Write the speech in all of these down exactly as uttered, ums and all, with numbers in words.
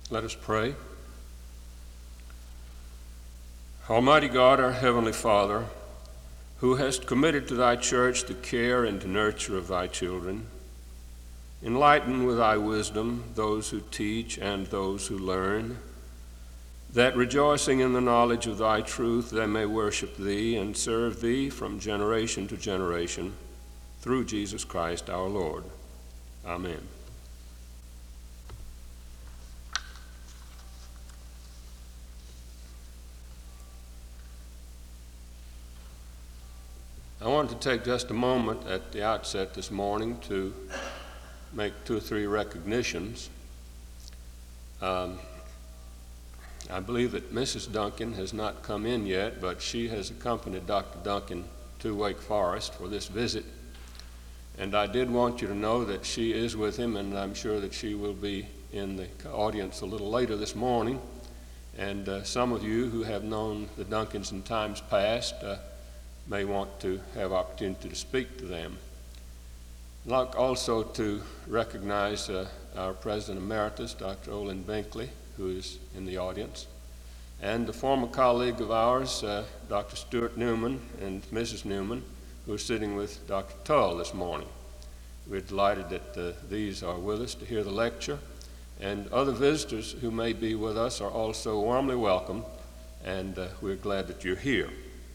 Let us pray. Almighty God, our Heavenly Father, who hast committed to thy church the care and nurture of thy children, enlighten with thy wisdom those who teach and those who learn, that rejoicing in the knowledge of thy truth they may worship thee and serve thee from generation to generation, through Jesus Christ our Lord. Amen. I want to take just a moment at the outset this morning to make two or three recognitions. Um, I believe that Missus Duncan has not come in yet, but she has accompanied Doctor Duncan to Wake Forest for this visit. And I did want you to know that she is with him, and I'm sure that she will be in the audience a little later this morning. And uh, some of you who have known the Duncans in times past uh, may want to have opportunity to speak to them. I'd like also to recognize uh, our President Emeritus, Doctor Olin Binkley, who is in the audience, and a former colleague of ours, uh, Doctor Stuart Newman and Missus Newman, who are sitting with Doctor Tull this morning. We're delighted that uh, these are with us to hear the lecture, and other visitors who may be with us are also warmly welcome, and uh, we're glad that you're here.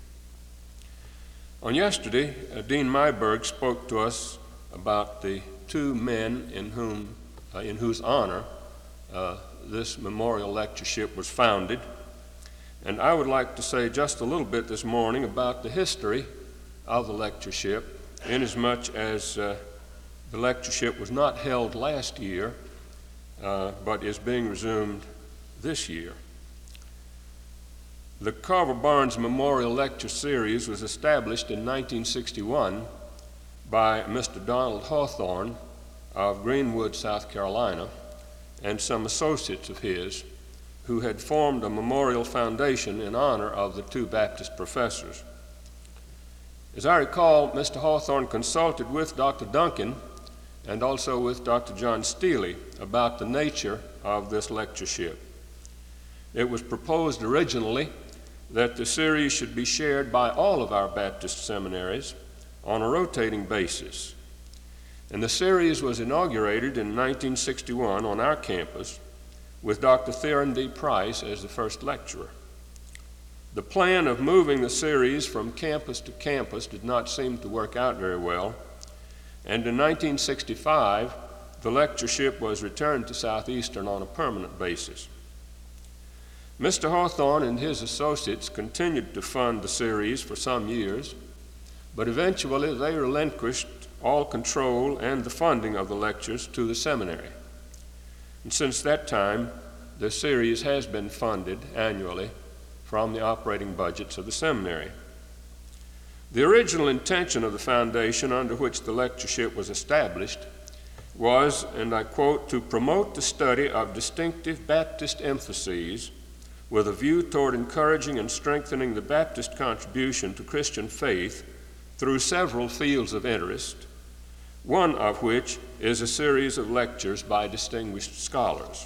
On yesterday, uh, Dean Myberg spoke to us about the two men in whom, uh, in whose honor uh, this memorial lectureship was founded. And I would like to say just a little bit this morning about the history of the lectureship, inasmuch as uh, the lectureship was not held last year, uh, but is being resumed this year. The Carver Barnes Memorial Lecture Series was established in nineteen sixty-one by Mister Donald Hawthorne of Greenwood, South Carolina, and some associates of his who had formed a memorial foundation in honor of the two Baptist professors. As I recall, Mister Hawthorne consulted with Doctor Duncan and also with Doctor John Steele about the nature of this lectureship. It was proposed originally that the series should be shared by all of our Baptist seminaries on a rotating basis. And the series was inaugurated in nineteen sixty-one on our campus with Doctor Theron D. Price as the first lecturer. The plan of moving the series from campus to campus did not seem to work out very well, and in nineteen sixty-five, the lectureship was returned to Southeastern on a permanent basis. Mister Hawthorne and his associates continued to fund the series for some years, but eventually they relinquished all control and the funding of the lectures to the seminary. And since that time, the series has been funded annually from the operating budgets of the seminary. The original intention of the foundation under which the lectureship was established was, and I quote, to promote the study of distinctive Baptist emphases with a view toward encouraging and strengthening the Baptist contribution to Christian faith through several fields of interest, one of which is a series of lectures by distinguished scholars.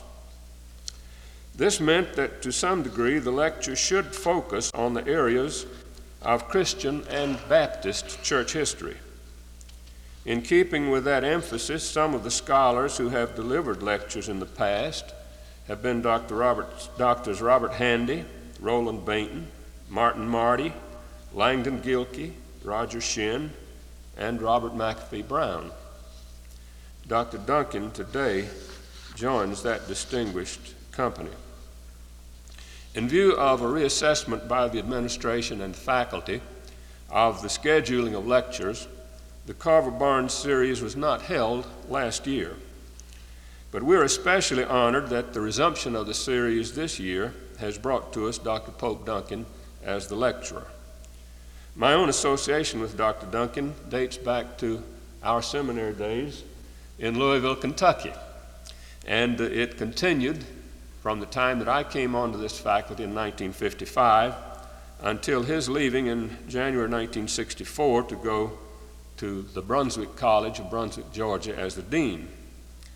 This meant that to some degree the lecture should focus on the areas of Christian and Baptist church history. In keeping with that emphasis, some of the scholars who have delivered lectures in the past have been Doctor Robert, Doctors Robert Handy, Roland Bainton, Martin Marty, Langdon Gilkey, Roger Shin, and Robert McAfee Brown. Doctor Duncan today joins that distinguished company. In view of a reassessment by the administration and faculty of the scheduling of lectures, the Carver Barnes series was not held last year. But we're especially honored that the resumption of the series this year has brought to us Doctor Pope Duncan as the lecturer. My own association with Doctor Duncan dates back to our seminary days in Louisville, Kentucky. And it continued from the time that I came onto this faculty in nineteen fifty-five until his leaving in January nineteen sixty-four to go to the Brunswick College of Brunswick, Georgia as the dean.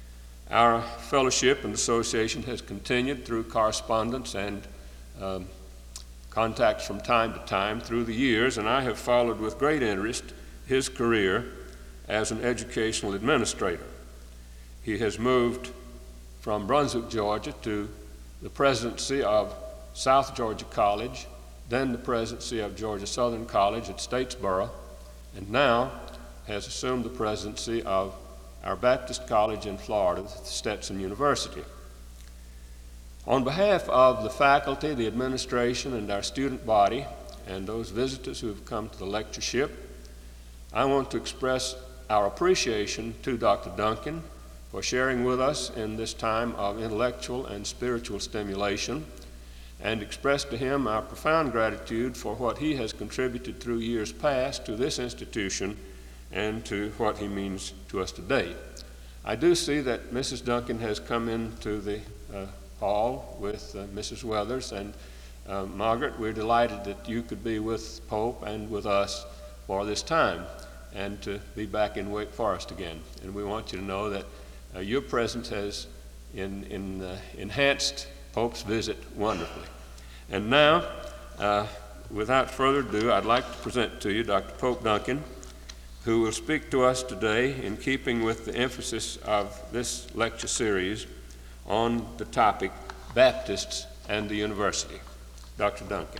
Our fellowship and association has continued through correspondence and um, contacts from time to time through the years, and I have followed with great interest his career as an educational administrator. He has moved from Brunswick, Georgia, to the presidency of South Georgia College, then the presidency of Georgia Southern College at Statesboro, and now has assumed the presidency of our Baptist College in Florida, Stetson University. On behalf of the faculty, the administration, and our student body, and those visitors who have come to the lectureship, I want to express our appreciation to Doctor Duncan for sharing with us in this time of intellectual and spiritual stimulation, and express to him our profound gratitude for what he has contributed through years past to this institution and to what he means to us today. I do see that Missus Duncan has come into the uh, hall with uh, Missus Weathers, and uh, Margaret, we're delighted that you could be with Pope and with us for this time and to be back in Wake Forest again. And we want you to know that uh, your presence has in, in, uh, enhanced Pope's visit wonderfully. And now, uh, without further ado, I'd like to present to you Doctor Pope Duncan, who will speak to us today in keeping with the emphasis of this lecture series on the topic Baptists and the University. Doctor Duncan.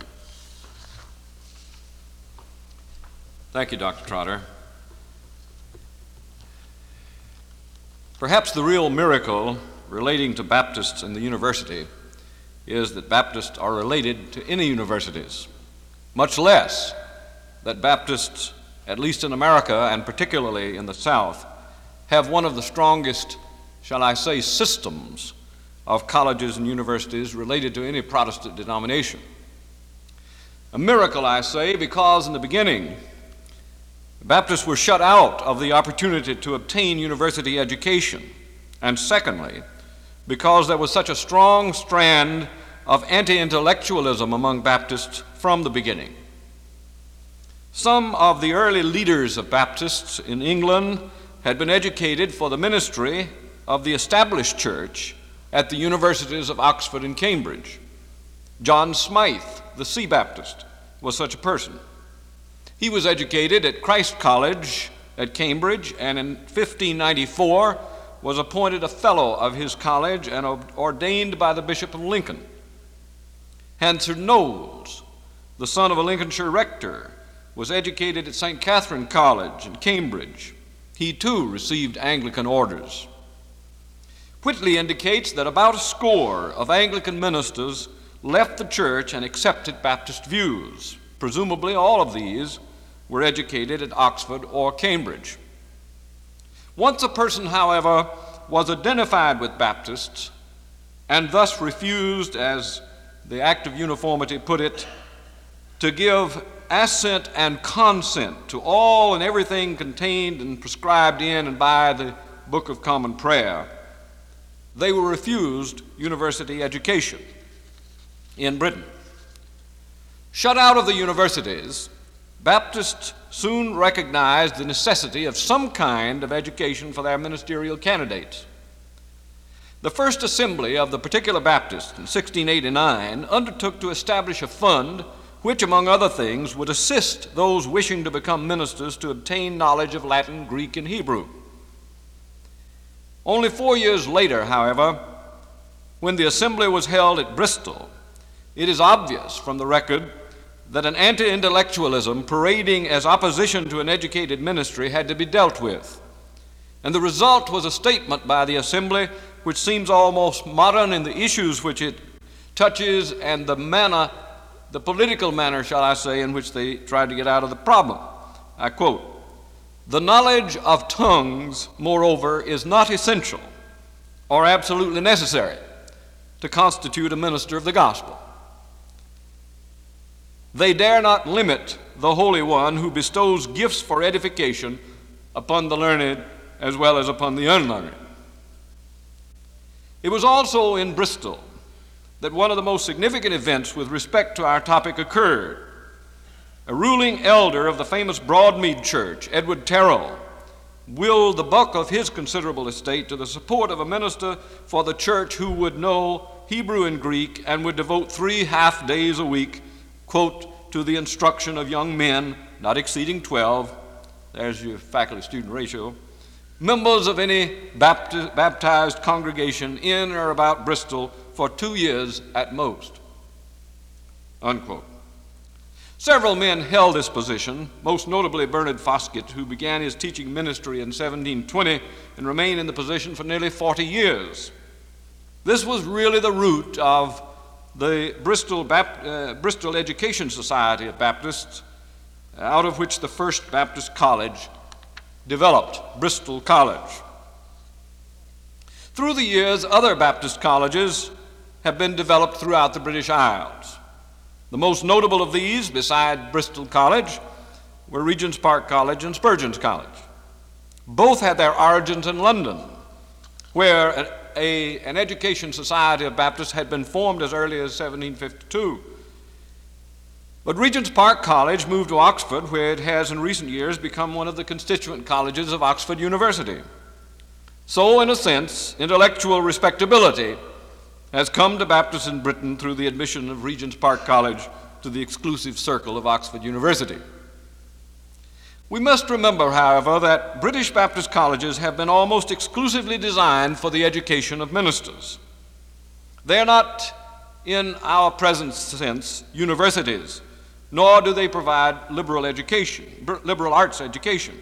Thank you, Doctor Trotter. Perhaps the real miracle relating to Baptists and the university is that Baptists are related to any universities, much less that Baptists, at least in America and particularly in the South, have one of the strongest, shall I say, systems of colleges and universities related to any Protestant denomination. A miracle, I say, because in the beginning, Baptists were shut out of the opportunity to obtain university education, and secondly, because there was such a strong strand of anti-intellectualism among Baptists from the beginning. Some of the early leaders of Baptists in England had been educated for the ministry of the established church at the universities of Oxford and Cambridge. John Smythe, the Sea Baptist, was such a person. He was educated at Christ College at Cambridge, and in fifteen ninety-four was appointed a fellow of his college and ordained by the Bishop of Lincoln. Hansard Knowles, the son of a Lincolnshire rector, was educated at Saint Catherine College in Cambridge. He too received Anglican orders. Whitley indicates that about a score of Anglican ministers left the church and accepted Baptist views. Presumably all of these were educated at Oxford or Cambridge. Once a person, however, was identified with Baptists and thus refused, as the Act of Uniformity put it, to give assent and consent to all and everything contained and prescribed in and by the Book of Common Prayer, they were refused university education in Britain. Shut out of the universities, Baptists soon recognized the necessity of some kind of education for their ministerial candidates. The first assembly of the particular Baptists in sixteen eighty-nine undertook to establish a fund which, among other things, would assist those wishing to become ministers to obtain knowledge of Latin, Greek, and Hebrew. Only four years later, however, when the assembly was held at Bristol, it is obvious from the record that an anti-intellectualism parading as opposition to an educated ministry had to be dealt with. And the result was a statement by the assembly which seems almost modern in the issues which it touches and the manner, the political manner, shall I say, in which they tried to get out of the problem. I quote, "The knowledge of tongues, moreover, is not essential or absolutely necessary to constitute a minister of the gospel. They dare not limit the Holy One who bestows gifts for edification upon the learned as well as upon the unlearned." It was also in Bristol that one of the most significant events with respect to our topic occurred. A ruling elder of the famous Broadmead Church, Edward Terrell, will the bulk of his considerable estate to the support of a minister for the church who would know Hebrew and Greek and would devote three half days a week, quote, to the instruction of young men, not exceeding twelve, there's your faculty-student ratio, members of any bapti- baptized congregation in or about Bristol for two years at most, unquote. Several men held this position, most notably Bernard Foskett, who began his teaching ministry in seventeen twenty and remained in the position for nearly forty years. This was really the root of the Bristol, Bap- uh, Bristol Education Society of Baptists, out of which the First Baptist College developed, Bristol College. Through the years, other Baptist colleges have been developed throughout the British Isles. The most notable of these, beside Bristol College, were Regent's Park College and Spurgeon's College. Both had their origins in London, where a, a, an education society of Baptists had been formed as early as seventeen fifty-two. But Regent's Park College moved to Oxford, where it has in recent years become one of the constituent colleges of Oxford University. So, in a sense, intellectual respectability has come to Baptists in Britain through the admission of Regent's Park College to the exclusive circle of Oxford University. We must remember, however, that British Baptist colleges have been almost exclusively designed for the education of ministers. They are not, in our present sense, universities, nor do they provide liberal education, liberal arts education.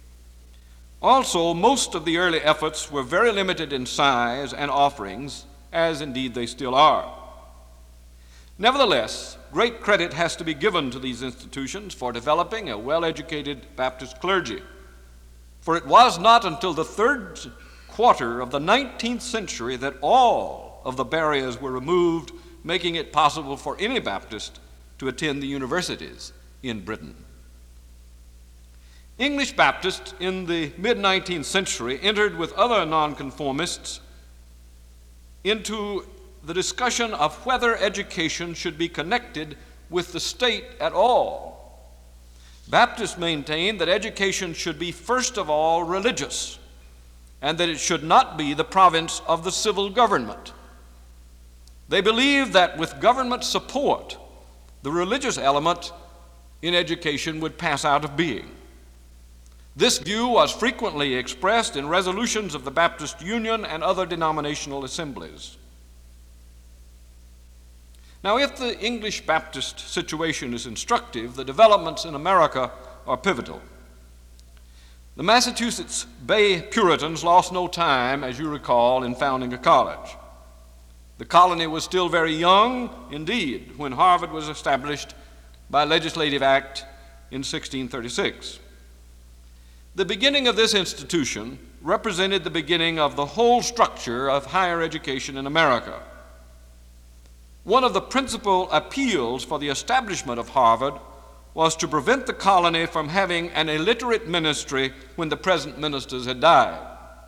Also, most of the early efforts were very limited in size and offerings, as indeed they still are. Nevertheless, great credit has to be given to these institutions for developing a well-educated Baptist clergy. For it was not until the third quarter of the nineteenth century that all of the barriers were removed, making it possible for any Baptist to attend the universities in Britain. English Baptists in the mid-nineteenth century entered with other nonconformists into the discussion of whether education should be connected with the state at all. Baptists maintained that education should be first of all religious, and that it should not be the province of the civil government. They believed that with government support, the religious element in education would pass out of being. This view was frequently expressed in resolutions of the Baptist Union and other denominational assemblies. Now, if the English Baptist situation is instructive, the developments in America are pivotal. The Massachusetts Bay Puritans lost no time, as you recall, in founding a college. The colony was still very young, indeed, when Harvard was established by legislative act in sixteen thirty-six. The beginning of this institution represented the beginning of the whole structure of higher education in America. One of the principal appeals for the establishment of Harvard was to prevent the colony from having an illiterate ministry when the present ministers had died.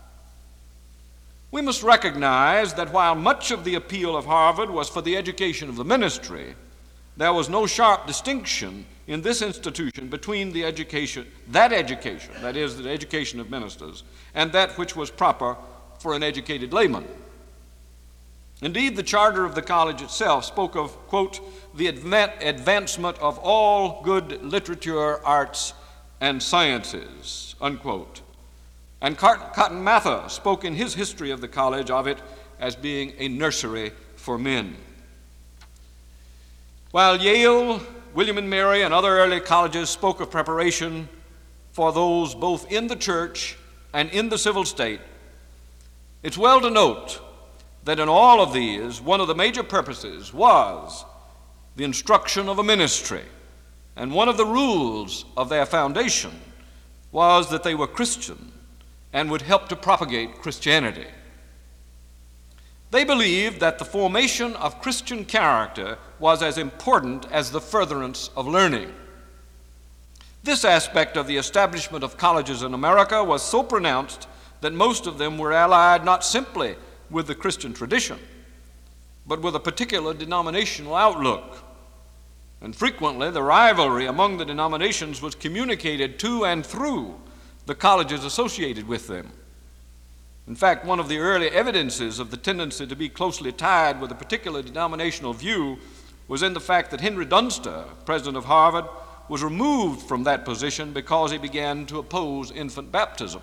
We must recognize that while much of the appeal of Harvard was for the education of the ministry, there was no sharp distinction in this institution between the education, that education, that is, the education of ministers, and that which was proper for an educated layman. Indeed, the charter of the college itself spoke of, quote, the adva- advancement of all good literature, arts, and sciences, unquote. And Cotton Mather spoke in his history of the college of it as being a nursery for men. While Yale, William and Mary, and other early colleges spoke of preparation for those both in the church and in the civil state, it's well to note that in all of these, one of the major purposes was the instruction of a ministry, and one of the rules of their foundation was that they were Christian and would help to propagate Christianity. They believed that the formation of Christian character was as important as the furtherance of learning. This aspect of the establishment of colleges in America was so pronounced that most of them were allied not simply with the Christian tradition, but with a particular denominational outlook. And frequently the rivalry among the denominations was communicated to and through the colleges associated with them. In fact, one of the early evidences of the tendency to be closely tied with a particular denominational view was in the fact that Henry Dunster, president of Harvard, was removed from that position because he began to oppose infant baptism.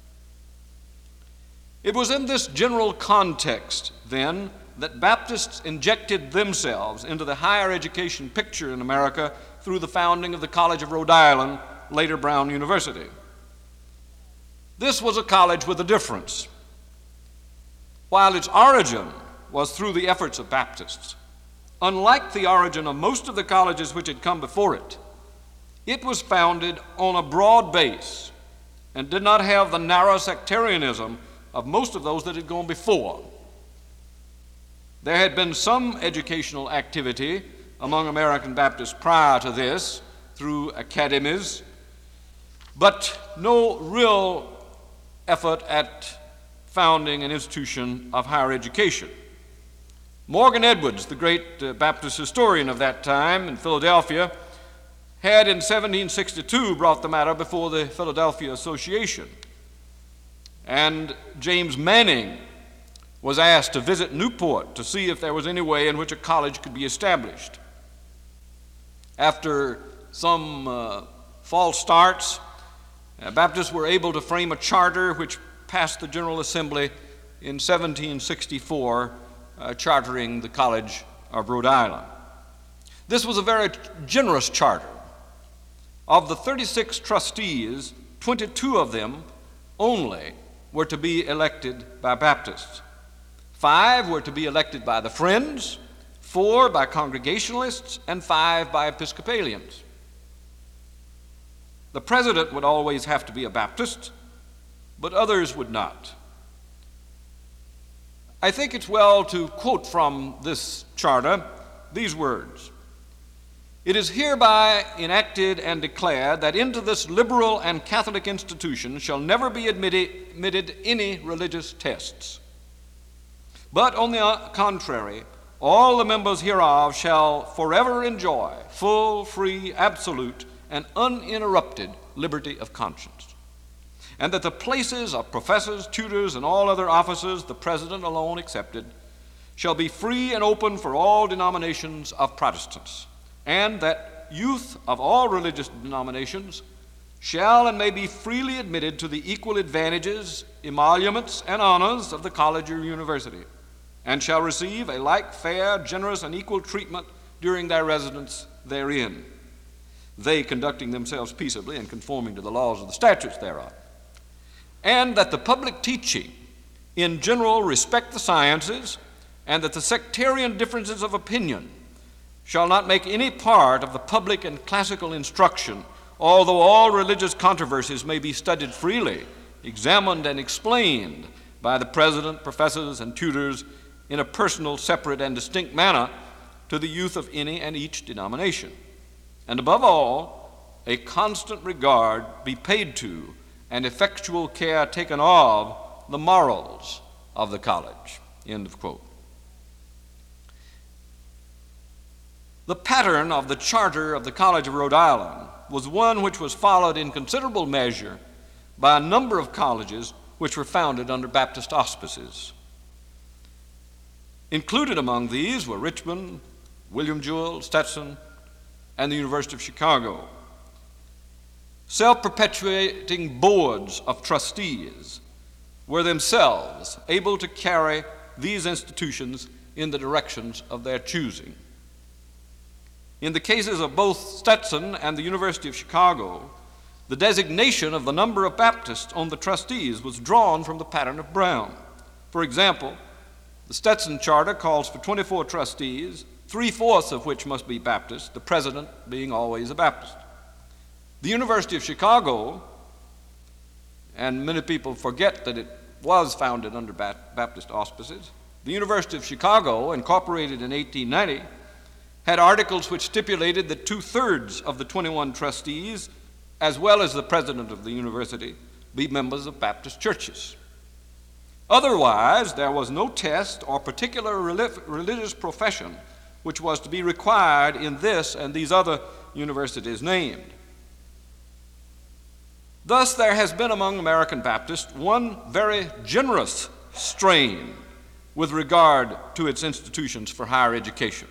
It was in this general context, then, that Baptists injected themselves into the higher education picture in America through the founding of the College of Rhode Island, later Brown University. This was a college with a difference. While its origin was through the efforts of Baptists, unlike the origin of most of the colleges which had come before it, it was founded on a broad base and did not have the narrow sectarianism of most of those that had gone before. There had been some educational activity among American Baptists prior to this through academies, but no real effort at founding an institution of higher education. Morgan Edwards, the great uh, Baptist historian of that time in Philadelphia, had in seventeen sixty-two brought the matter before the Philadelphia Association. And James Manning was asked to visit Newport to see if there was any way in which a college could be established. After some uh, false starts, uh, Baptists were able to frame a charter which passed the General Assembly in seventeen sixty-four, uh, chartering the College of Rhode Island. This was a very generous charter. Of the thirty-six trustees, twenty-two of them only were to be elected by Baptists. Five were to be elected by the Friends, four by Congregationalists, and five by Episcopalians. The president would always have to be a Baptist, but others would not. I think it's well to quote from this charter these words: "It is hereby enacted and declared that into this liberal and Catholic institution shall never be admitted, admitted any religious tests. But on the contrary, all the members hereof shall forever enjoy full, free, absolute, and uninterrupted liberty of conscience. And that the places of professors, tutors, and all other officers, the president alone excepted, shall be free and open for all denominations of Protestants. And that youth of all religious denominations shall and may be freely admitted to the equal advantages, emoluments, and honors of the college or university, and shall receive a like fair, generous, and equal treatment during their residence therein, they conducting themselves peaceably and conforming to the laws of the statutes thereof. And that the public teaching in general respect the sciences, and that the sectarian differences of opinion shall not make any part of the public and classical instruction, although all religious controversies may be studied freely, examined, and explained by the president, professors, and tutors in a personal, separate, and distinct manner to the youth of any and each denomination. And above all, a constant regard be paid to and effectual care taken of the morals of the college." End of quote. The pattern of the charter of the College of Rhode Island was one which was followed in considerable measure by a number of colleges which were founded under Baptist auspices. Included among these were Richmond, William Jewell, Stetson, and the University of Chicago. Self-perpetuating boards of trustees were themselves able to carry these institutions in the directions of their choosing. In the cases of both Stetson and the University of Chicago, the designation of the number of Baptists on the trustees was drawn from the pattern of Brown. For example, the Stetson Charter calls for twenty-four trustees, three-fourths of which must be Baptists, the president being always a Baptist. The University of Chicago, and many people forget that it was founded under Baptist auspices, the University of Chicago, incorporated in eighteen ninety, had articles which stipulated that two-thirds of the twenty-one trustees, as well as the president of the university, be members of Baptist churches. Otherwise, there was no test or particular religious profession which was to be required in this and these other universities named. Thus, there has been among American Baptists one very generous strain with regard to its institutions for higher education.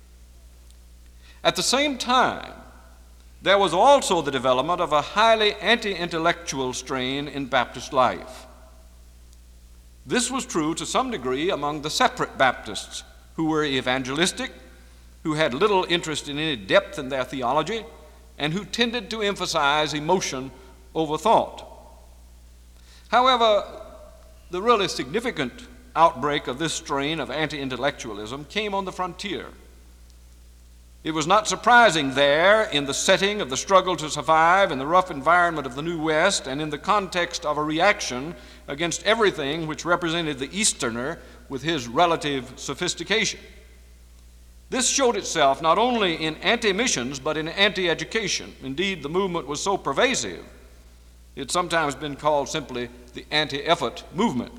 At the same time, there was also the development of a highly anti-intellectual strain in Baptist life. This was true to some degree among the separate Baptists who were evangelistic, who had little interest in any depth in their theology, and who tended to emphasize emotion over thought. However, the really significant outbreak of this strain of anti-intellectualism came on the frontier. It was not surprising there, in the setting of the struggle to survive in the rough environment of the New West and in the context of a reaction against everything which represented the Easterner with his relative sophistication. This showed itself not only in anti-missions but in anti-education. Indeed, the movement was so pervasive, it's sometimes been called simply the anti-effort movement.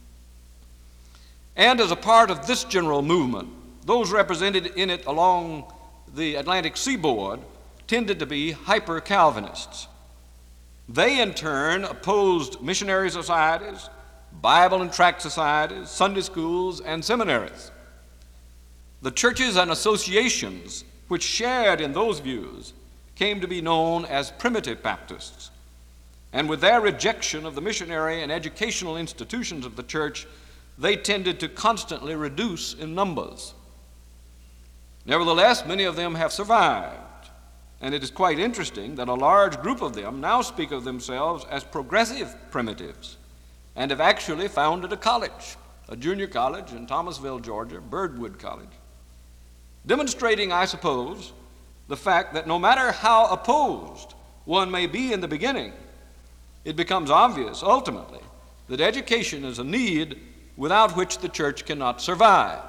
And as a part of this general movement, those represented in it along the Atlantic seaboard tended to be hyper-Calvinists. They, in turn, opposed missionary societies, Bible and tract societies, Sunday schools, and seminaries. The churches and associations which shared in those views came to be known as primitive Baptists. And with their rejection of the missionary and educational institutions of the church, they tended to constantly reduce in numbers. Nevertheless, many of them have survived, and it is quite interesting that a large group of them now speak of themselves as progressive primitives and have actually founded a college, a junior college in Thomasville, Georgia, Birdwood College, demonstrating, I suppose, the fact that no matter how opposed one may be in the beginning, it becomes obvious ultimately that education is a need without which the church cannot survive.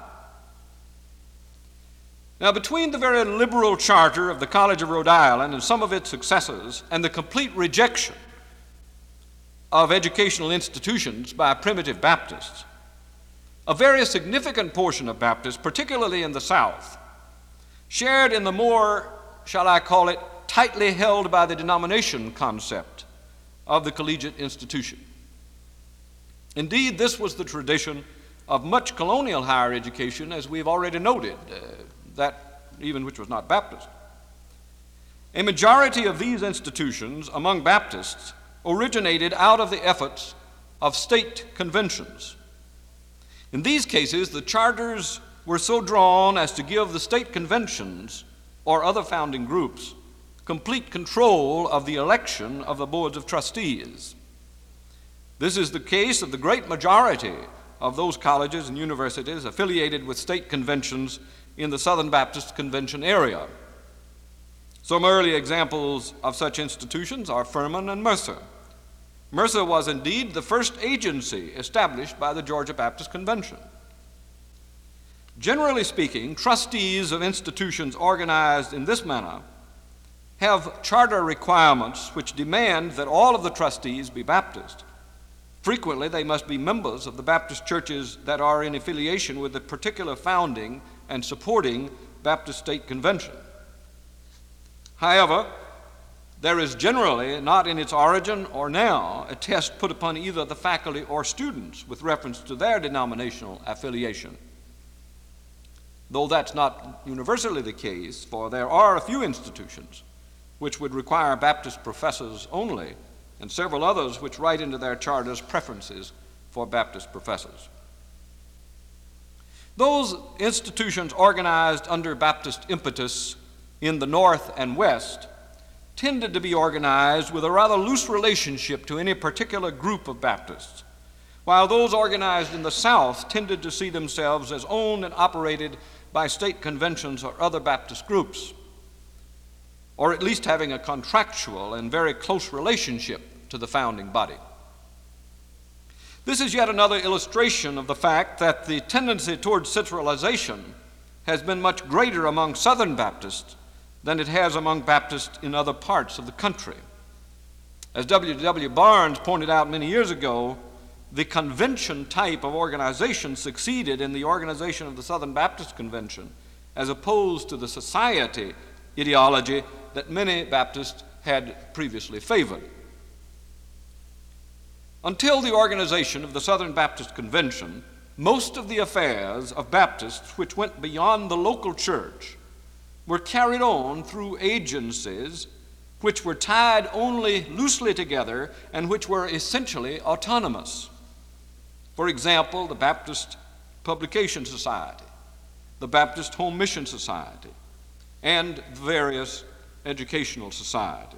Now, between the very liberal charter of the College of Rhode Island and some of its successors and the complete rejection of educational institutions by primitive Baptists, a very significant portion of Baptists, particularly in the South, shared in the more, shall I call it, tightly held by the denomination concept of the collegiate institution. Indeed, this was the tradition of much colonial higher education, as we've already noted, uh, that even which was not Baptist. A majority of these institutions among Baptists originated out of the efforts of state conventions. In these cases, the charters were so drawn as to give the state conventions or other founding groups complete control of the election of the boards of trustees. This is the case of the great majority of those colleges and universities affiliated with state conventions in the Southern Baptist Convention area. Some early examples of such institutions are Furman and Mercer. Mercer was indeed the first agency established by the Georgia Baptist Convention. Generally speaking, trustees of institutions organized in this manner have charter requirements which demand that all of the trustees be Baptist. Frequently, they must be members of the Baptist churches that are in affiliation with the particular founding and supporting Baptist State Convention. However, there is generally not in its origin or now a test put upon either the faculty or students with reference to their denominational affiliation. Though that's not universally the case, for there are a few institutions which would require Baptist professors only, and several others which write into their charters preferences for Baptist professors. Those institutions organized under Baptist impetus in the North and West tended to be organized with a rather loose relationship to any particular group of Baptists, while those organized in the South tended to see themselves as owned and operated by state conventions or other Baptist groups, or at least having a contractual and very close relationship to the founding body. This is yet another illustration of the fact that the tendency towards centralization has been much greater among Southern Baptists than it has among Baptists in other parts of the country. As W W Barnes pointed out many years ago, the convention type of organization succeeded in the organization of the Southern Baptist Convention, as opposed to the society ideology that many Baptists had previously favored. Until the organization of the Southern Baptist Convention, most of the affairs of Baptists which went beyond the local church were carried on through agencies which were tied only loosely together and which were essentially autonomous. For example, the Baptist Publication Society, the Baptist Home Mission Society, and various educational societies.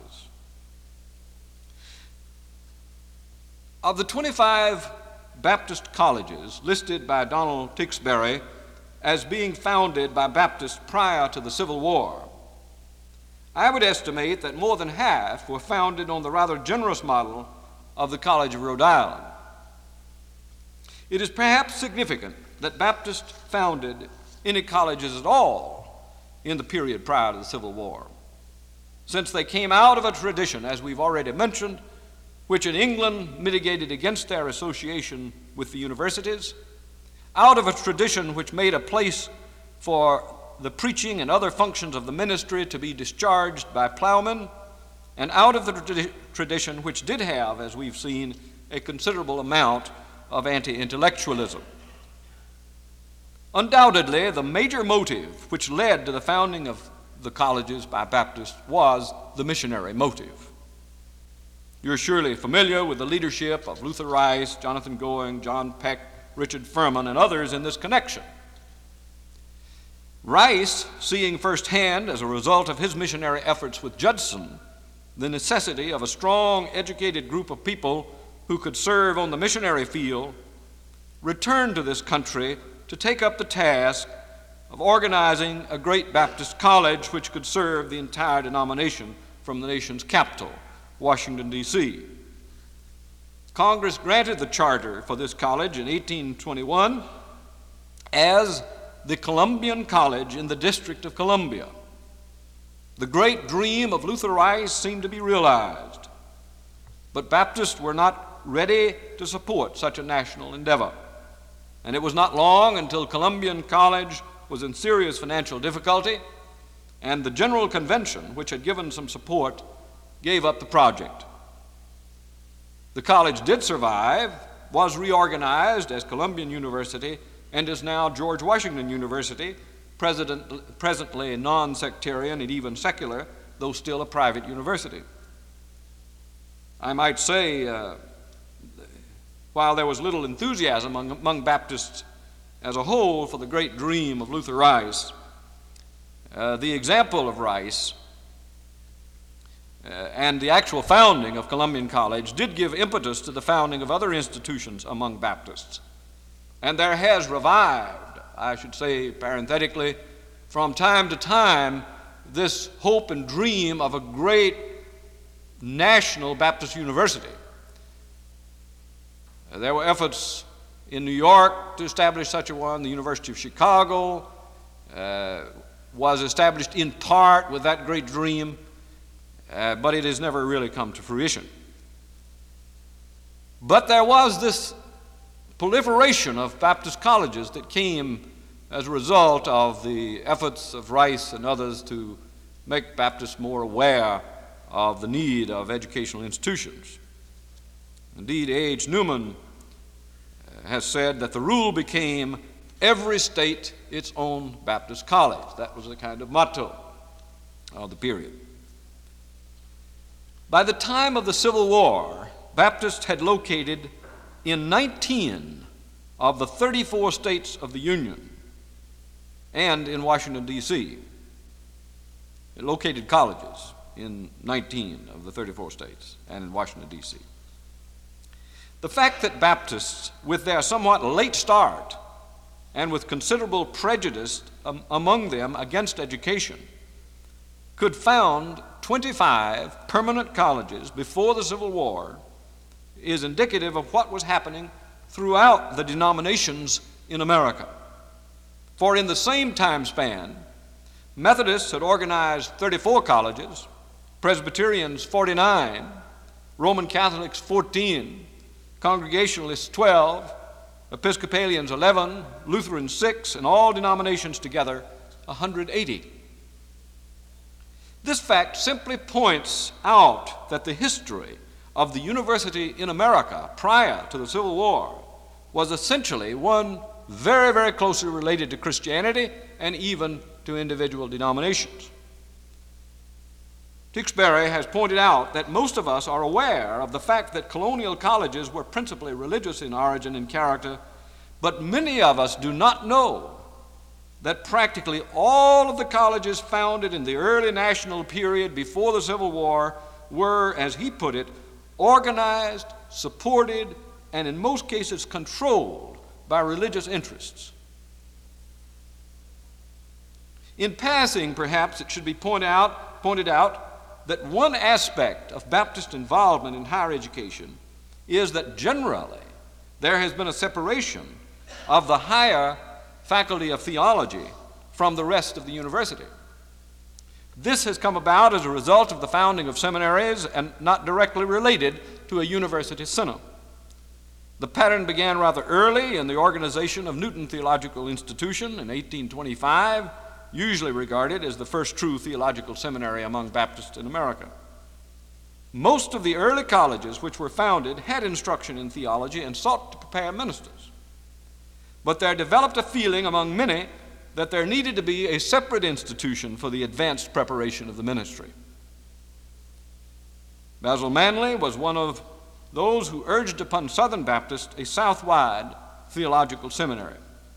Of the twenty-five Baptist colleges listed by Donald Tewksbury as being founded by Baptists prior to the Civil War, I would estimate that more than half were founded on the rather generous model of the College of Rhode Island. It is perhaps significant that Baptists founded any colleges at all in the period prior to the Civil War, since they came out of a tradition, as we've already mentioned, which in England mitigated against their association with the universities, out of a tradition which made a place for the preaching and other functions of the ministry to be discharged by plowmen, and out of the tradi- tradition which did have, as we've seen, a considerable amount of anti-intellectualism. Undoubtedly, the major motive which led to the founding of the colleges by Baptists was the missionary motive. You're surely familiar with the leadership of Luther Rice, Jonathan Going, John Peck, Richard Furman, and others in this connection. Rice, seeing firsthand as a result of his missionary efforts with Judson, the necessity of a strong, educated group of people who could serve on the missionary field, returned to this country to take up the task of organizing a great Baptist college which could serve the entire denomination from the nation's capital, Washington, D C Congress granted the charter for this college in eighteen twenty-one as the Columbian College in the District of Columbia. The great dream of Luther Rice seemed to be realized, but Baptists were not ready to support such a national endeavor, and it was not long until Columbian College was in serious financial difficulty, and the General Convention, which had given some support, gave up the project. The college did survive, was reorganized as Columbian University, and is now George Washington University, president, presently non-sectarian and even secular, though still a private university. I might say, uh, while there was little enthusiasm among, among Baptists as a whole for the great dream of Luther Rice, uh, the example of Rice Uh, and the actual founding of Columbian College did give impetus to the founding of other institutions among Baptists. And there has revived, I should say parenthetically, from time to time, this hope and dream of a great national Baptist university. Uh, there were efforts in New York to establish such a one. The University of Chicago uh, was established in part with that great dream. Uh, but it has never really come to fruition. But there was this proliferation of Baptist colleges that came as a result of the efforts of Rice and others to make Baptists more aware of the need of educational institutions. Indeed, A H Newman has said that the rule became every state its own Baptist college. That was the kind of motto of the period. By the time of the Civil War, Baptists had located in nineteen of the thirty-four states of the Union and in Washington, D C It located colleges in nineteen of the thirty-four states and in Washington, D C The fact that Baptists, with their somewhat late start and with considerable prejudice um, among them against education, could found twenty-five permanent colleges before the Civil War is indicative of what was happening throughout the denominations in America. For in the same time span, Methodists had organized thirty-four colleges, Presbyterians forty-nine, Roman Catholics fourteen, Congregationalists twelve, Episcopalians eleven, Lutherans six, and all denominations together one hundred eighty. This fact simply points out that the history of the university in America prior to the Civil War was essentially one very, very closely related to Christianity and even to individual denominations. Tewksbury has pointed out that most of us are aware of the fact that colonial colleges were principally religious in origin and character, but many of us do not know that practically all of the colleges founded in the early national period before the Civil War were, as he put it, organized, supported, and in most cases controlled by religious interests. In passing, perhaps it should be pointed out, pointed out that one aspect of Baptist involvement in higher education is that generally there has been a separation of the higher faculty of theology from the rest of the university. This has come about as a result of the founding of seminaries and not directly related to a university synod. The pattern began rather early in the organization of Newton Theological Institution in eighteen twenty-five, usually regarded as the first true theological seminary among Baptists in America. Most of the early colleges which were founded had instruction in theology and sought to prepare ministers. But there developed a feeling among many that there needed to be a separate institution for the advanced preparation of the ministry. Basil Manley was one of those who urged upon Southern Baptists a Southwide theological seminary.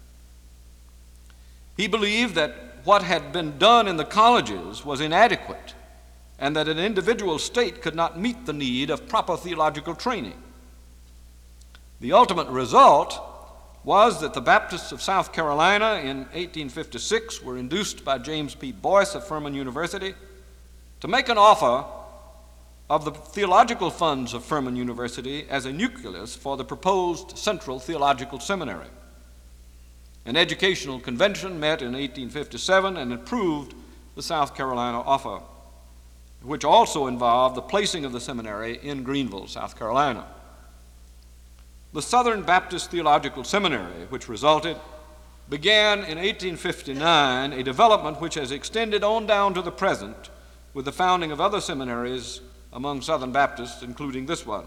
He believed that what had been done in the colleges was inadequate and that an individual state could not meet the need of proper theological training. The ultimate result was that the Baptists of South Carolina in eighteen fifty-six were induced by James P. Boyce of Furman University to make an offer of the theological funds of Furman University as a nucleus for the proposed Central Theological Seminary. An educational convention met in eighteen fifty-seven and approved the South Carolina offer, which also involved the placing of the seminary in Greenville, South Carolina. The Southern Baptist Theological Seminary, which resulted, began in eighteen fifty-nine a development which has extended on down to the present with the founding of other seminaries among Southern Baptists, including this one.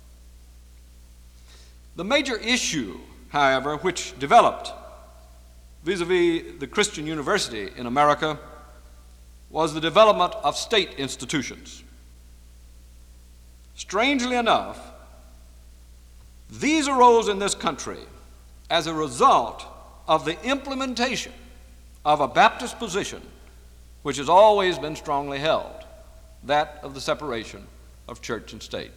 The major issue, however, which developed vis-a-vis the Christian university in America was the development of state institutions. Strangely enough, these arose in this country as a result of the implementation of a Baptist position which has always been strongly held, that of the separation of church and state.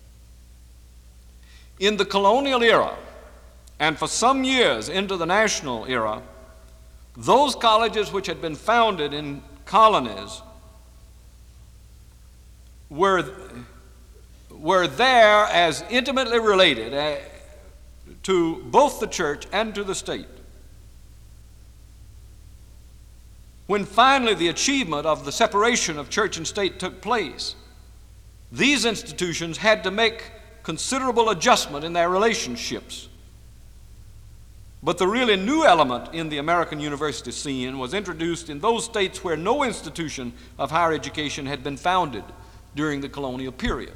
In the colonial era, and for some years into the national era, those colleges which had been founded in colonies were, were there as intimately related uh, to both the church and to the state. When finally the achievement of the separation of church and state took place, these institutions had to make considerable adjustment in their relationships. But the really new element in the American university scene was introduced in those states where no institution of higher education had been founded during the colonial period.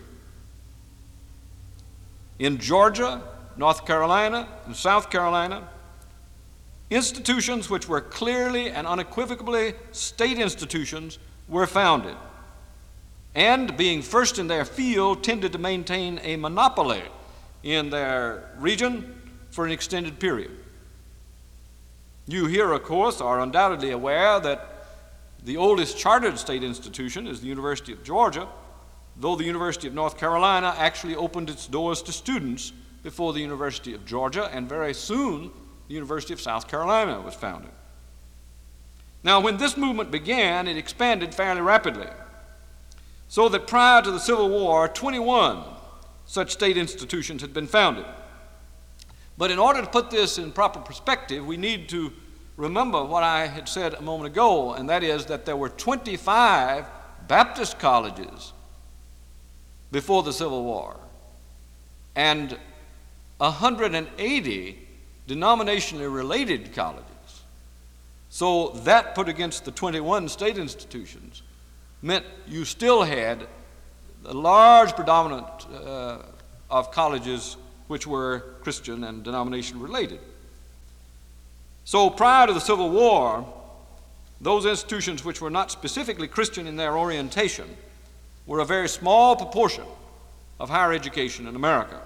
In Georgia, North Carolina, and South Carolina, institutions which were clearly and unequivocally state institutions were founded, and being first in their field, tended to maintain a monopoly in their region for an extended period. You here, of course, are undoubtedly aware that the oldest chartered state institution is the University of Georgia, though the University of North Carolina actually opened its doors to students before the University of Georgia, and very soon the University of South Carolina was founded. Now, when this movement began, it expanded fairly rapidly, so that prior to the Civil War, twenty-one such state institutions had been founded. But in order to put this in proper perspective, we need to remember what I had said a moment ago, and that is that there were twenty-five Baptist colleges before the Civil War and one hundred eighty denominationally related colleges. So that put against the twenty-one state institutions meant you still had the large predominant uh, of colleges which were Christian and denomination related. So prior to the Civil War, those institutions which were not specifically Christian in their orientation were a very small proportion of higher education in America.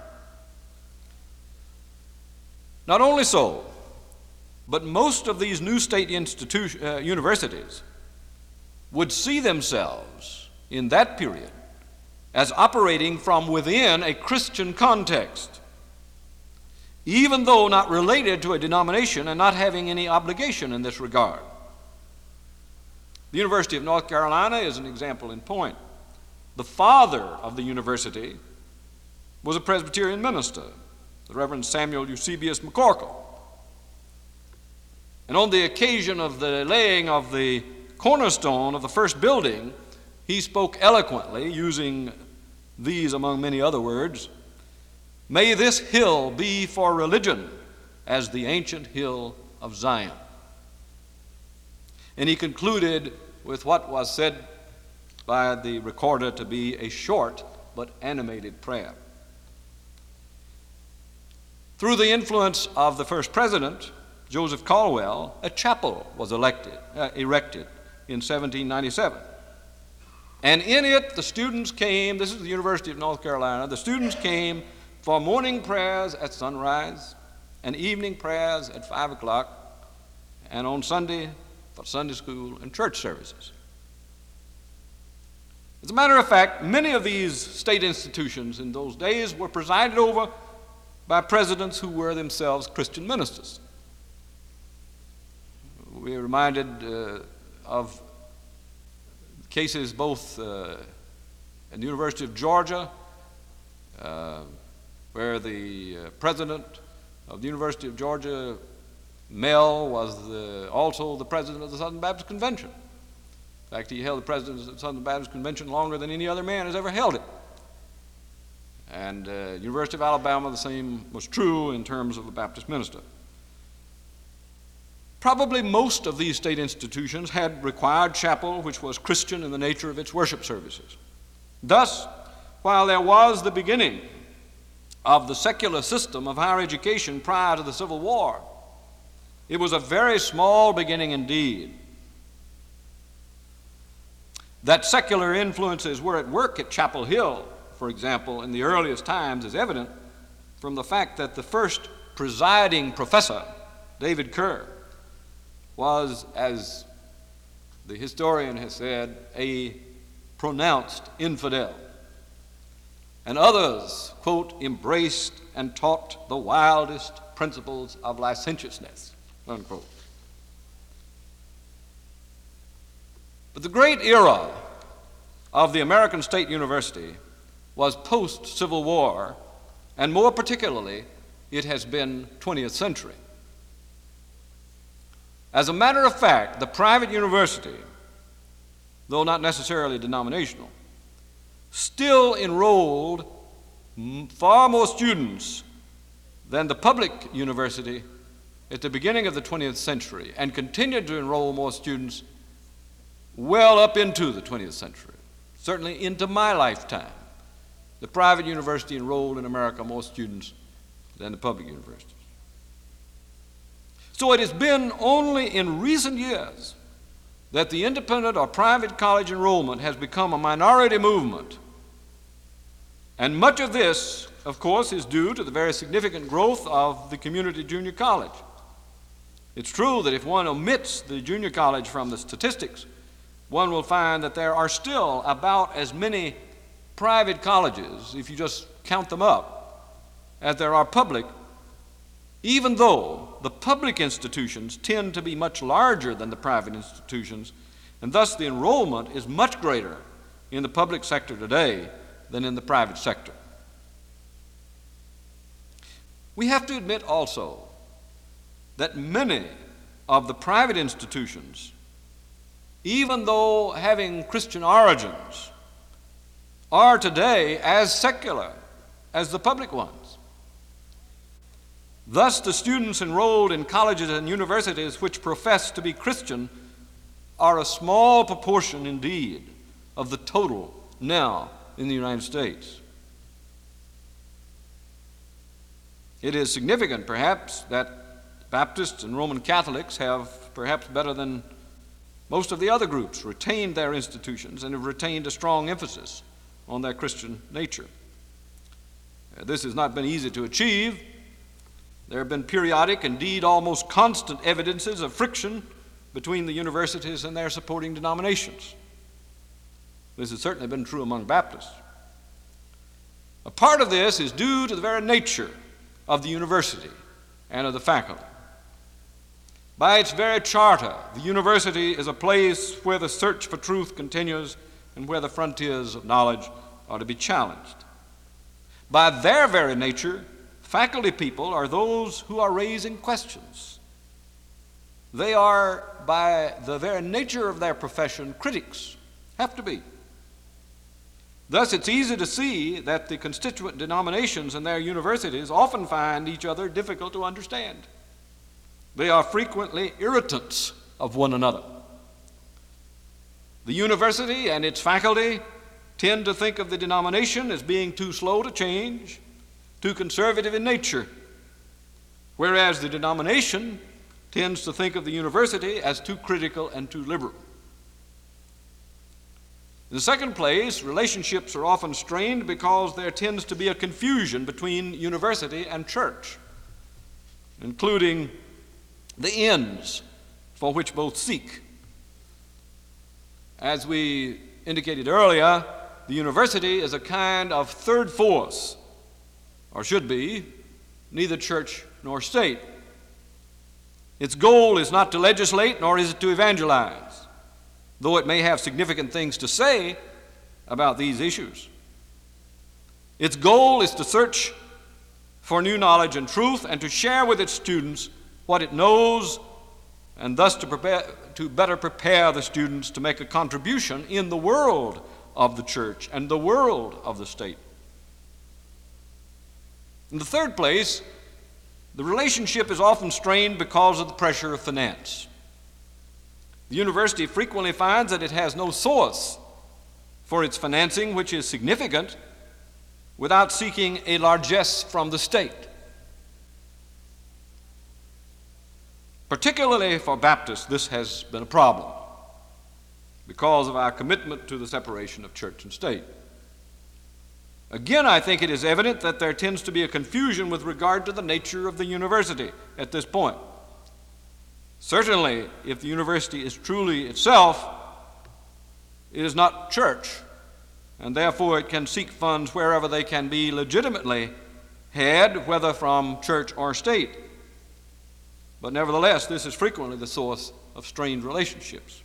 Not only so, but most of these new state institution, uh, universities would see themselves in that period as operating from within a Christian context, even though not related to a denomination and not having any obligation in this regard. The University of North Carolina is an example in point. The father of the university was a Presbyterian minister, the Reverend Samuel Eusebius McCorkle. And on the occasion of the laying of the cornerstone of the first building, he spoke eloquently, using these among many other words: "May this hill be for religion as the ancient hill of Zion." And he concluded with what was said by the recorder to be a short but animated prayer. Through the influence of the first president, Joseph Caldwell, a chapel was elected, uh, erected in seventeen ninety-seven. And in it, the students came, this is the University of North Carolina, the students came for morning prayers at sunrise and evening prayers at five o'clock, and on Sunday for Sunday school and church services. As a matter of fact, many of these state institutions in those days were presided over by presidents who were themselves Christian ministers. We are reminded uh, of cases both uh, at the University of Georgia, uh, where the uh, president of the University of Georgia, Mell, was the, also the president of the Southern Baptist Convention. In fact, he held the presidency of the Southern Baptist Convention longer than any other man has ever held it. And uh, University of Alabama, the same was true in terms of a Baptist minister. Probably most of these state institutions had required chapel which was Christian in the nature of its worship services. Thus, while there was the beginning of the secular system of higher education prior to the Civil War, it was a very small beginning indeed. That secular influences were at work at Chapel Hill, for example, in the earliest times is evident from the fact that the first presiding professor, David Kerr, was, as the historian has said, a pronounced infidel. And others, quote, embraced and taught the wildest principles of licentiousness, unquote. But the great era of the American State University was post-Civil War, and more particularly, it has been twentieth century. As a matter of fact, the private university, though not necessarily denominational, still enrolled far more students than the public university at the beginning of the twentieth century, and continued to enroll more students well up into the twentieth century, certainly into my lifetime. The private university enrolled in America more students than the public universities. So it has been only in recent years that the independent or private college enrollment has become a minority movement. And much of this, of course, is due to the very significant growth of the community junior college. It's true that if one omits the junior college from the statistics, one will find that there are still about as many private colleges, if you just count them up, as there are public, even though the public institutions tend to be much larger than the private institutions, and thus the enrollment is much greater in the public sector today than in the private sector. We have to admit also that many of the private institutions, even though having Christian origins, are today as secular as the public ones. Thus, the students enrolled in colleges and universities which profess to be Christian are a small proportion indeed of the total now in the United States. It is significant, perhaps, that Baptists and Roman Catholics have, perhaps better than most of the other groups, retained their institutions and have retained a strong emphasis on their Christian nature. Uh, this has not been easy to achieve. There have been periodic, indeed almost constant evidences of friction between the universities and their supporting denominations. This has certainly been true among Baptists. A part of this is due to the very nature of the university and of the faculty. By its very charter, the university is a place where the search for truth continues and where the frontiers of knowledge are to be challenged. By their very nature, faculty people are those who are raising questions. They are, by the very nature of their profession, critics, have to be. Thus, it's easy to see that the constituent denominations in their universities often find each other difficult to understand. They are frequently irritants of one another. The university and its faculty tend to think of the denomination as being too slow to change, too conservative in nature, whereas the denomination tends to think of the university as too critical and too liberal. In the second place, relationships are often strained because there tends to be a confusion between university and church, including the ends for which both seek. As we indicated earlier, the university is a kind of third force, or should be, neither church nor state. Its goal is not to legislate, nor is it to evangelize, though it may have significant things to say about these issues. Its goal is to search for new knowledge and truth and to share with its students what it knows, and thus to, prepare, to better prepare the students to make a contribution in the world of the church and the world of the state. In the third place, the relationship is often strained because of the pressure of finance. The university frequently finds that it has no source for its financing, which is significant, without seeking a largesse from the state. Particularly for Baptists, this has been a problem because of our commitment to the separation of church and state. Again, I think it is evident that there tends to be a confusion with regard to the nature of the university at this point. Certainly, if the university is truly itself, it is not church, and therefore it can seek funds wherever they can be legitimately had, whether from church or state. But nevertheless, this is frequently the source of strained relationships.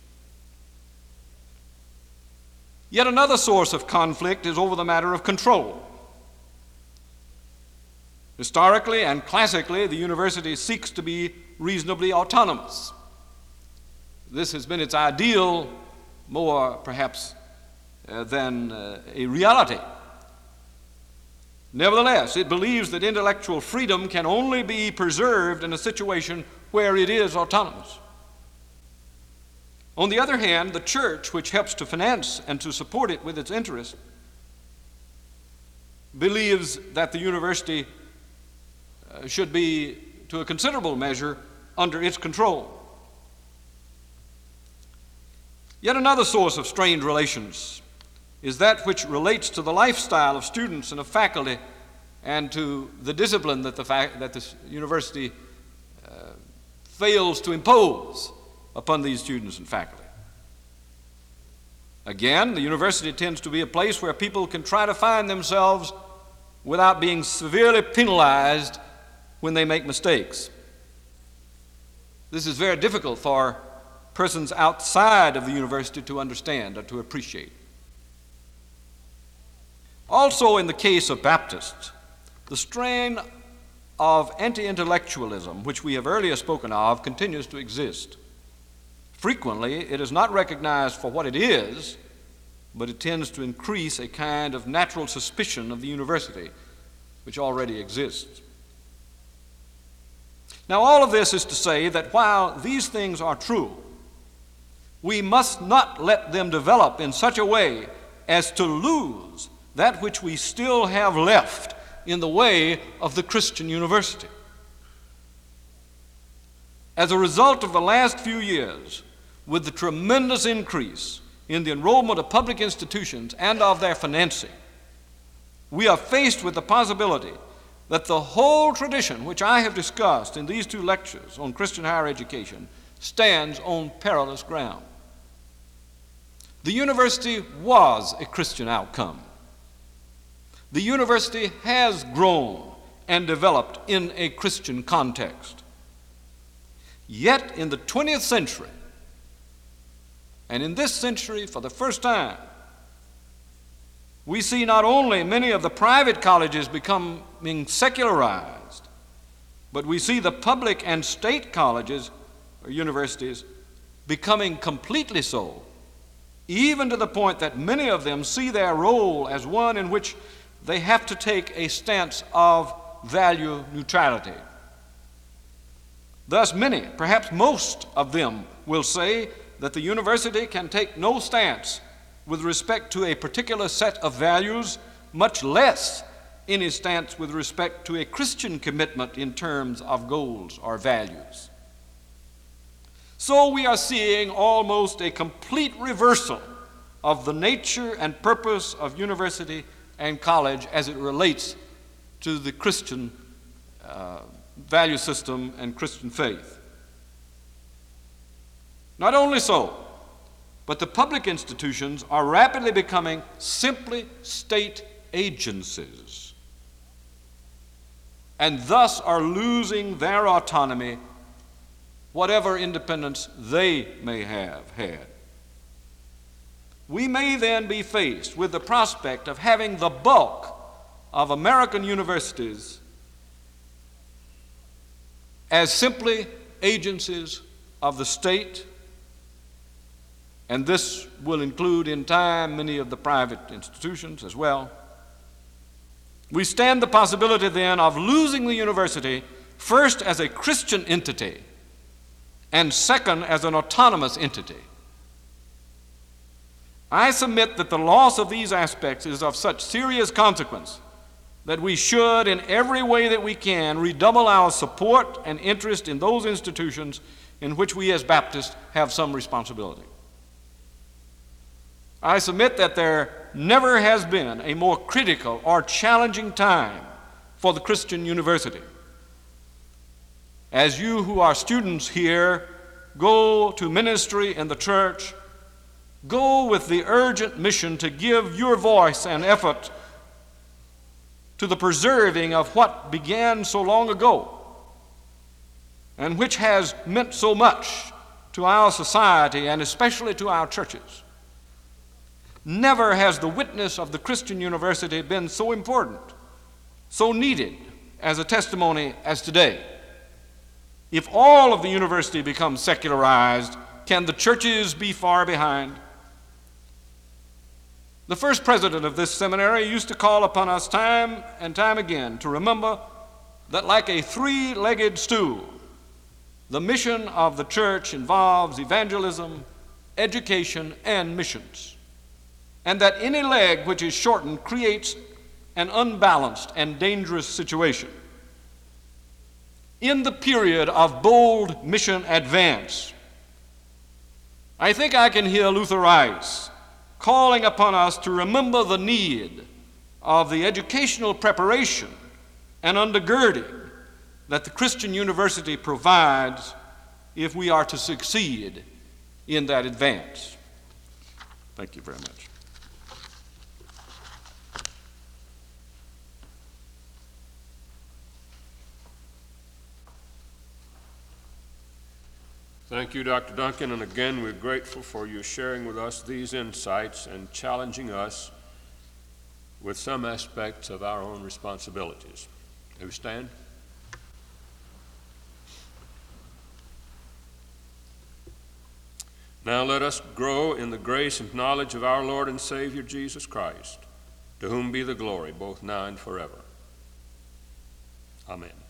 Yet another source of conflict is over the matter of control. Historically and classically, the university seeks to be reasonably autonomous. This has been its ideal more, perhaps, uh, than uh, a reality. Nevertheless, it believes that intellectual freedom can only be preserved in a situation where it is autonomous. On the other hand, the church, which helps to finance and to support it with its interest, believes that the university uh, should be, to a considerable measure, under its control. Yet another source of strained relations is that which relates to the lifestyle of students and of faculty and to the discipline that the, fac- that the university uh, fails to impose upon these students and faculty. Again, the university tends to be a place where people can try to find themselves without being severely penalized when they make mistakes. This is very difficult for persons outside of the university to understand or to appreciate. Also, in the case of Baptists, the strain of anti-intellectualism, which we have earlier spoken of, continues to exist. Frequently, it is not recognized for what it is, but it tends to increase a kind of natural suspicion of the university, which already exists. Now, all of this is to say that while these things are true, we must not let them develop in such a way as to lose that which we still have left in the way of the Christian university. As a result of the last few years, with the tremendous increase in the enrollment of public institutions and of their financing, we are faced with the possibility that the whole tradition which I have discussed in these two lectures on Christian higher education stands on perilous ground. The university was a Christian outcome. The university has grown and developed in a Christian context. Yet in the twentieth century, and in this century for the first time, we see not only many of the private colleges becoming secularized, but we see the public and state colleges or universities becoming completely so, even to the point that many of them see their role as one in which they have to take a stance of value neutrality. Thus many, perhaps most of them, will say that the university can take no stance with respect to a particular set of values, much less any stance with respect to a Christian commitment in terms of goals or values. So we are seeing almost a complete reversal of the nature and purpose of university and college as it relates to the Christian uh, value system and Christian faith. Not only so, but the public institutions are rapidly becoming simply state agencies, and thus are losing their autonomy, whatever independence they may have had. We may then be faced with the prospect of having the bulk of American universities as simply agencies of the state, and this will include in time many of the private institutions as well. We stand the possibility then of losing the university first as a Christian entity and second as an autonomous entity. I submit that the loss of these aspects is of such serious consequence that we should, in every way that we can, redouble our support and interest in those institutions in which we as Baptists have some responsibility. I submit that there never has been a more critical or challenging time for the Christian university. As you who are students here go to ministry in the church, go with the urgent mission to give your voice and effort to the preserving of what began so long ago and which has meant so much to our society and especially to our churches. Never has the witness of the Christian university been so important, so needed as a testimony as today. If all of the university becomes secularized, can the churches be far behind? The first president of this seminary used to call upon us time and time again to remember that like a three-legged stool, the mission of the church involves evangelism, education, and missions, and that any leg which is shortened creates an unbalanced and dangerous situation. In the period of bold mission advance, I think I can hear Luther Rice calling upon us to remember the need of the educational preparation and undergirding that the Christian university provides if we are to succeed in that advance. Thank you very much. Thank you, Doctor Duncan, and again, we're grateful for you sharing with us these insights and challenging us with some aspects of our own responsibilities. May we stand? Now let us grow in the grace and knowledge of our Lord and Savior Jesus Christ, to whom be the glory both now and forever. Amen.